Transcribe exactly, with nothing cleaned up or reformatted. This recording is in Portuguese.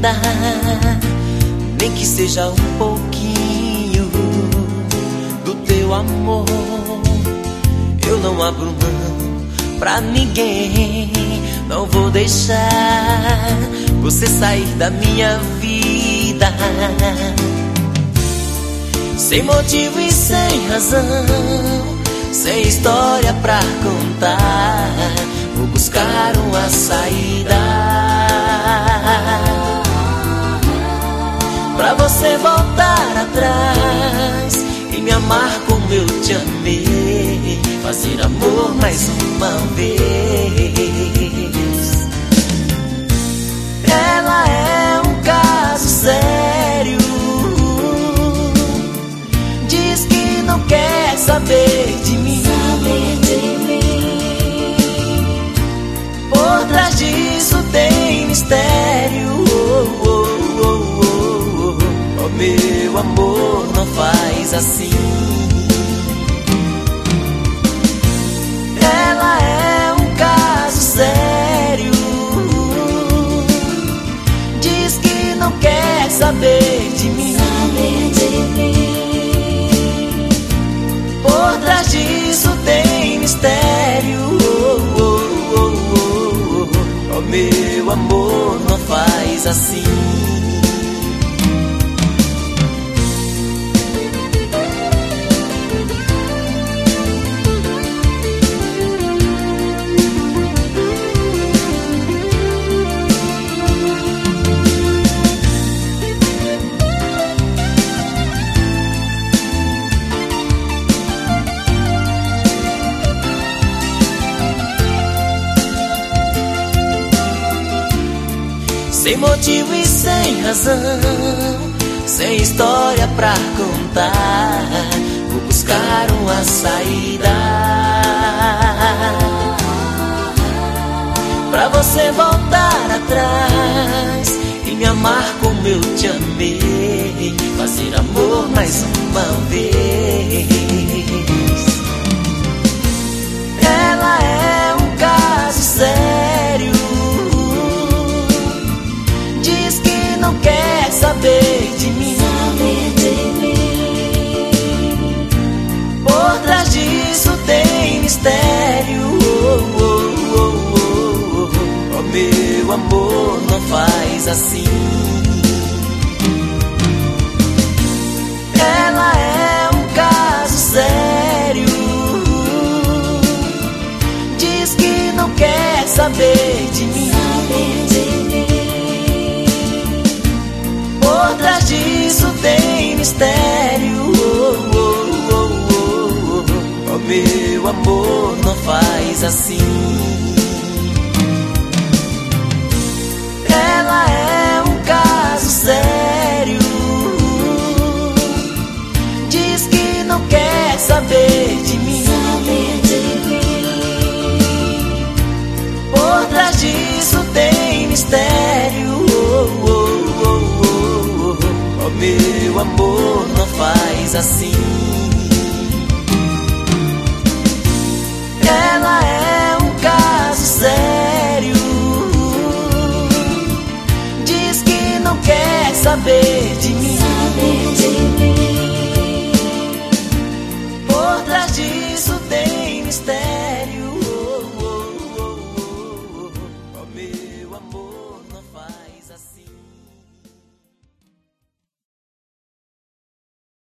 vida, nem que seja um pouquinho do teu amor. Eu não abro mão pra ninguém, não vou deixar você sair da minha vida. Sem motivo e sem razão, sem história pra contar, vou buscar uma saída pra você voltar atrás e me amar como eu te amei, fazer amor mais uma vez. Ela é um caso sério, diz que não quer saber de mim, por trás disso tem mistério. Oh, oh, oh, oh, oh, oh, meu amor, não faz assim. Ela é um caso sério, diz que não quer saber de mim, por trás disso tem mistério. Oh, oh, oh, oh, oh, oh, meu amor, não faz assim. Sem motivo e sem razão, sem história pra contar, vou buscar uma saída pra você voltar atrás e me amar como eu te amei, fazer amor mais uma vez. Ela é um caso sério, não quer saber de mim, por trás disso tem mistério. Oh, oh, oh, oh, oh, oh, meu amor, não faz assim. Ela é um caso sério, diz que não quer saber de mim, por trás disso tem mistério. Oh, oh, oh, oh, oh, oh, meu amor, não faz assim. Ela é um caso sério, diz que não quer saber de mim, por trás disso tem mistério. Oh, oh, oh, oh, meu amor, não faz assim. Ela é um caso sério, diz que não quer saber de mim, por trás disso tem mistério.